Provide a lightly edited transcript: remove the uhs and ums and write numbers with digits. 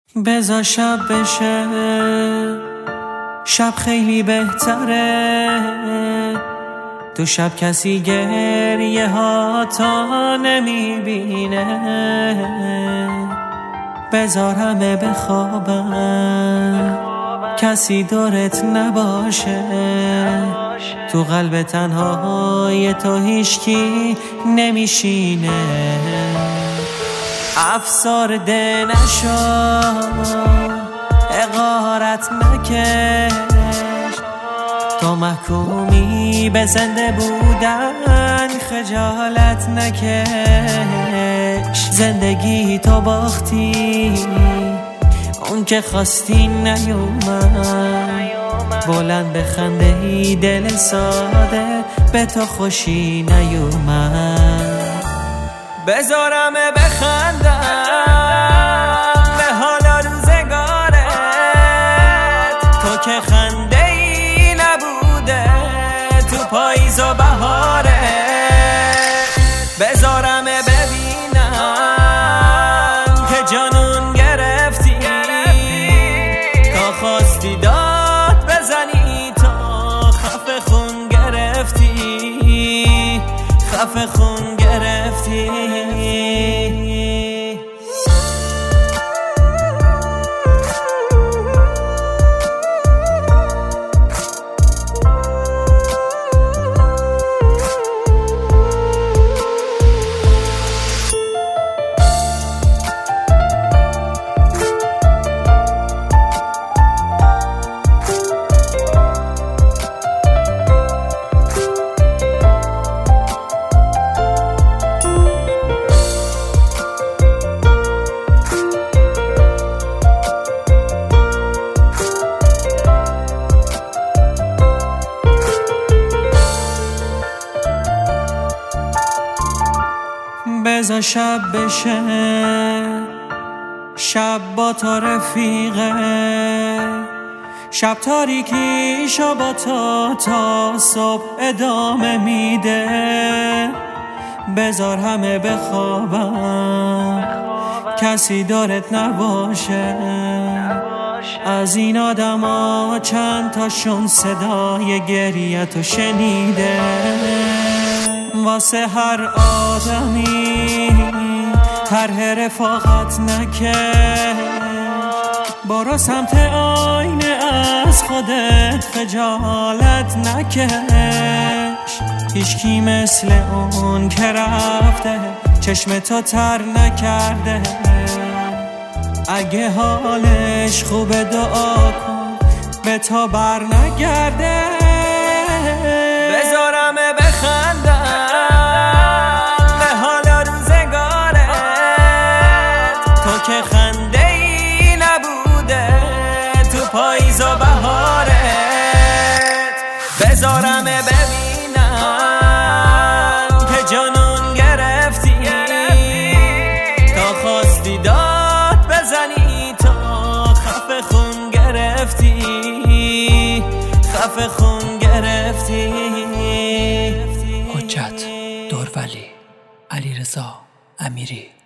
بذار شب بشه، شب خیلی بهتره. تو شب کسی گریه ها تا نمیبینه. بذار همه بخوابن، کسی دورت نباشه. تو قلب تنهای تو هیچکی نمیشینه. افسرده نشو، حقارت نکش. تو محکومی به زنده بودن، خجالت نکش. زندگی تو باختی، اون که خواستی نیومد. بلند بخنده ای دل ساده، به تو خوشی نیومد. بذارم بخندم به حال روزگارت. تو که خنده ای نبوده تو پاییز و بهارت. بذارم ببینم که جانون گرفتی. تا خواستی داد بزنی، تا خفه خون گرفتی. خفه خون گرفتی. بذار شب بشه، شب با تو رفیقه. شب تاریکیشو با تو تا صبح ادامه میده. بذار همه بخوابن، کسی دارت نباشه. از این آدما چند تاشون صدای گریه‌تو شنیده. واسه هر آدمی طرح رفاقت نکش. برو سمت آینه، از خودت خجالت نکش. هیچکی مثل اون که رفته چشم تو تر نکرده. اگه حالش خوبه دعا کن به تو بر نگرده. بذارم بخندم به حال روزگارت. تو که خنده ای نبوده تو پاییز و بهارت. بذارم ببینم که جانون گرفتی. تا خواستی داد بزنی، تا خفه خون گرفتی. خفه خون گرفتی. حجت، دورولی، علیرضا امیری.